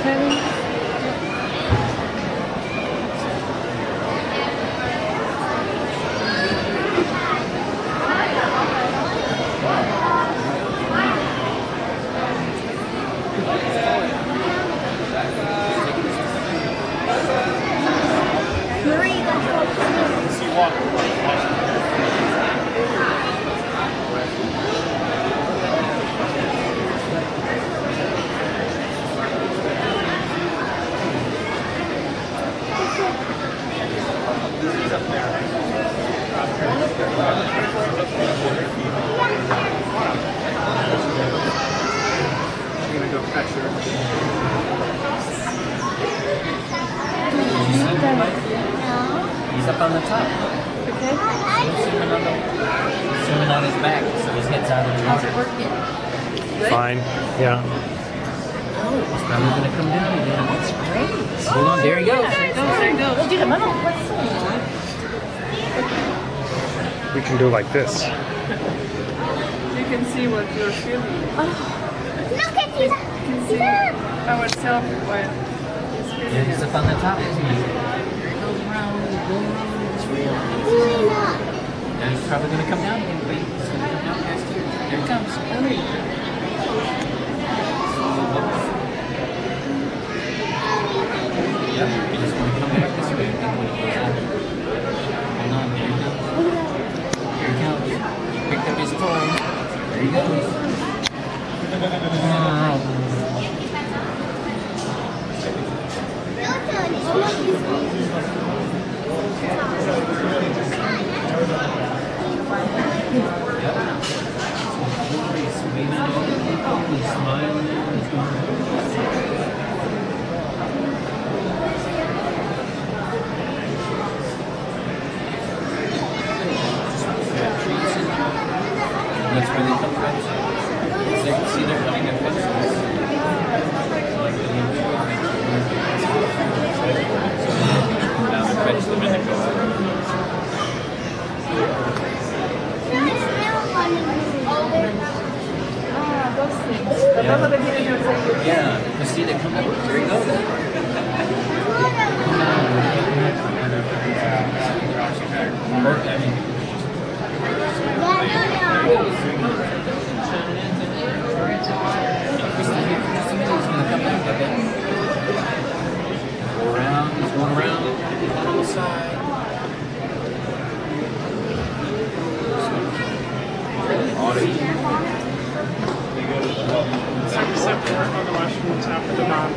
He's up on the top. Okay. Swimming on his back, so his head's out of the water. Fine. Yeah. Oh, it's probably going to come down again. That's great. Hold on, there he goes. There he goes. There he goes. We can do it like this. You can see what you're feeling. Look at you. You can see ourselves when it's feeling. Yeah, he's up on the top, isn't he? Here he goes around. It's real. Now he's probably going to come down again. Wait, he's going to come down past here. Here he comes. Hurry. Yep, he's going to come back this way. Hold on, here he goes. Here he comes. He picked up his toy. There he goes. That's where they come from. They can see they're cutting their pencils. Now they fetch them in the car. Those things. Yeah, you see they come up. There you go. He's going around on the side. Except for on the left from the top of the bottom.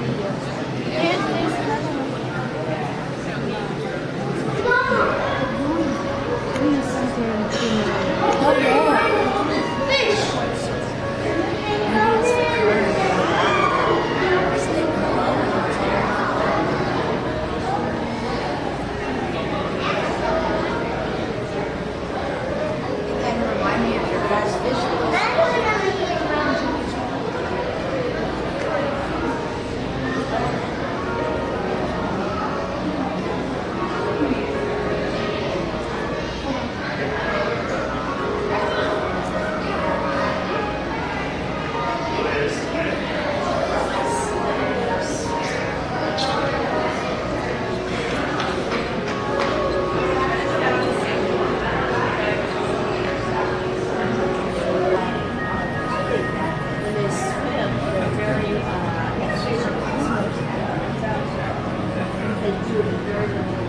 Very